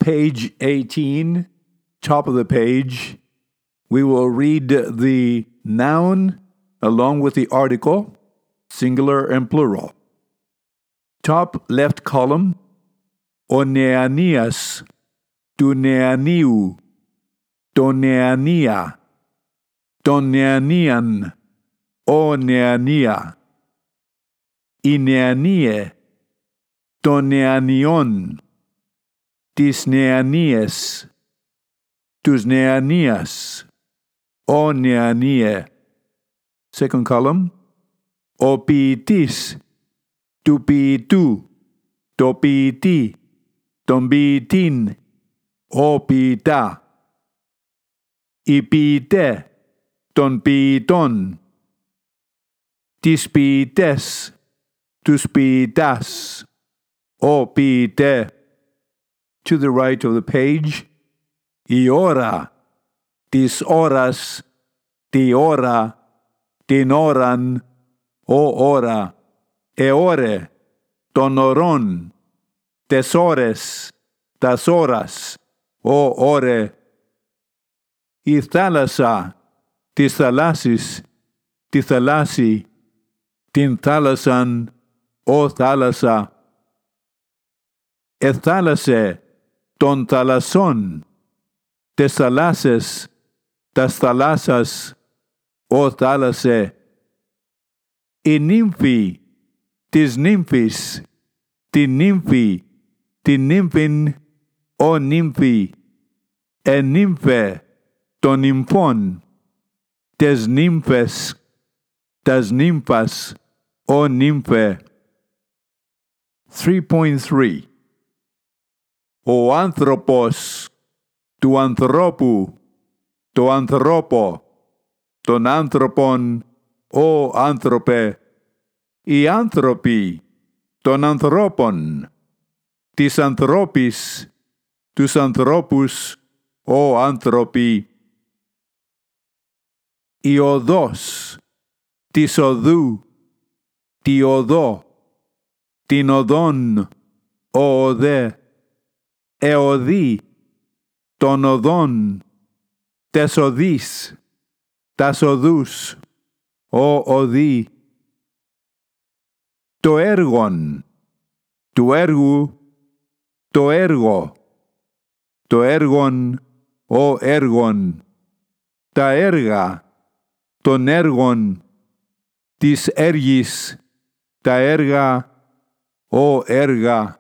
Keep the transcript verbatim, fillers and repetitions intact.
page eighteen, top of the page, we will read the noun along with the article, singular and plural. Top left column, o neanias, tu neaniu, ton neania, ton neanian, o neania, i neanie, ton neanion, tis neanies, tus neanias, o neanie. Second column, o pitis, tu pitu, to piti, ton bitin, o pita, ipite, ton piton, tis pites, tus pitas, o pite. To the right of the page, iora, tis horas, ti ora, tin oran, o ora, eore, ton oron, tesores, tas horas, o ore, η θάλασσα, της θαλάσσης, τη θαλάσση, την θάλασσαν, ο θάλασσα, εθάλασσε, των θαλασσών, τες θαλάσσες, τας θαλάσσας, ο θάλασσε, η νύμφη, της νύμφης, την νύμφη, την νύμφην, ο νύμφη, εν νύμφε, των νυμφών, τες νύμφες, τας νύμφας, ο νύμφε. three point three. Ο άνθρωπος, του ανθρώπου, το ανθρώπο, τον άνθρωπον, ο άνθρωπε, οι άνθρωποι, των ανθρώπων, της ανθρώπης, τους ανθρώπους, ο άνθρωποι. Η οδός, της οδού, τη οδό, την οδόν, ο οδέ, εωδή, των οδών, τες οδείς, τας οδούς, ο οδή. Το έργον, του έργου, το έργο, το έργον, ο έργον, τα έργα, των έργων, της έργης, τα έργα, ο έργα.